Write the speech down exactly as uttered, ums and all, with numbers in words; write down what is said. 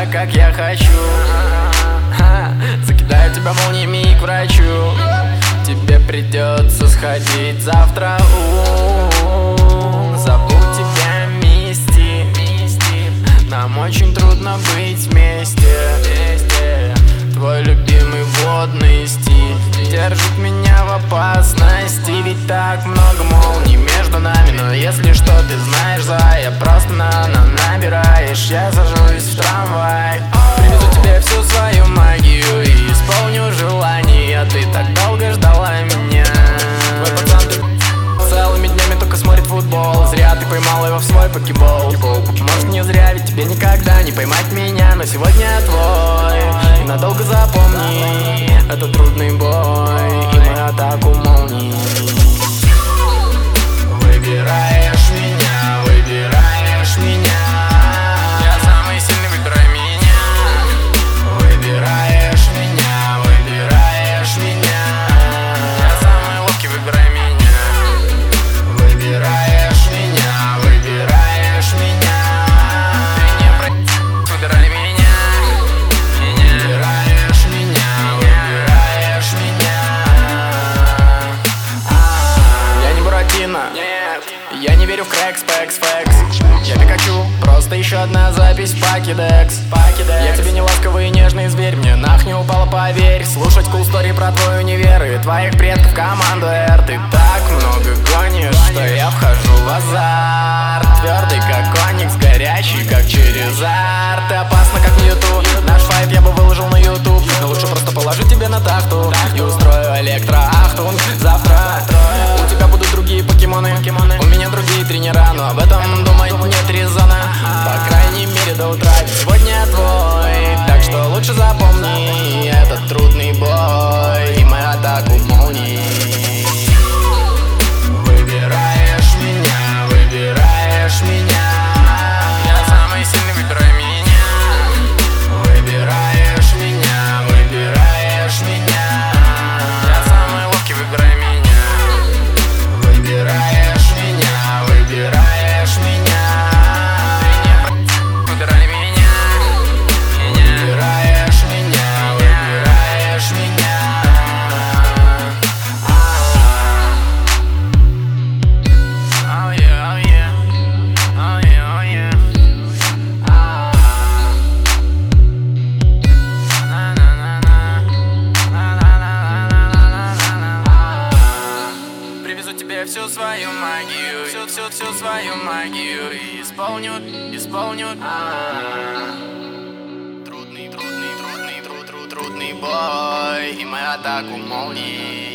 так, как я хочу. Закидаю тебя молниями к врачу. Тебе придется сходить завтра. Забудь тебя, мисти. Нам очень трудно быть вместе. Твой любимый водный стиль держит меня в опасности. Ведь так много молний между нами. Но если что, ты знаешь, зая, просто на-на набираешь. Я сажусь в трамвай, привезу тебе всю свою магию и исполню желание. Ты так долго ждала меня. Твой пацан, ты целыми днями только смотрит футбол. Зря ты поймал его в свой покебол. Может, не зря, ведь тебе никогда не поймать меня. Но сегодня твой, и надолго запомни. Это трудный бой и мою атаку молний. Выбираешь меня, выбираешь меня. Я самый сильный, выбирай меня. Выбираешь меня, выбираешь меня. Я самый ловкий, выбирай меня. Выбираешь меня, выбираешь меня. Ты не про... выбирай меня. Выбираешь меня, выбираешь меня. Я не Буратино, нет. Я не верю в крэк, спэкс, фэкс. Я Пикачу, просто еще одна запись в Покедекс. Я тебе не ласковый и нежный зверь, мне нах не упала, поверь. Слушать cool story про твой универ и твоих предков команду R. Ты так много гонишь, что я вхожу в азарт. Твердый как оникс, горячий как через арт. Ты опасна как Мьюту, наш файт я бы выложил на YouTube. Но лучше просто положу тебе на тахту и устрою электроахтунг. Завтра у тебя будут другие покемоны, у меня другие тренера, но об этом думать нет резона. По крайней мере до утра. Сегодня твой, так что лучше запомни этот трудный бой и мою атаку молний. Выбираешь меня, выбираешь меня. Я самый сильный, выбирай меня. Выбираешь меня, выбираешь меня. Я самый ловкий, выбирай меня. Выбираешь меня, выбираешь меня. Выбирай меня. Выбираешь меня, выбираешь меня. Oh yeah, oh yeah. Oh yeah, oh yeah. Привезу тебе всю свою магию, всю, всю, всю свою магию и исполню, исполню. Трудный, трудный, трудный, труд, труд, трудный бой и мою атаку молний.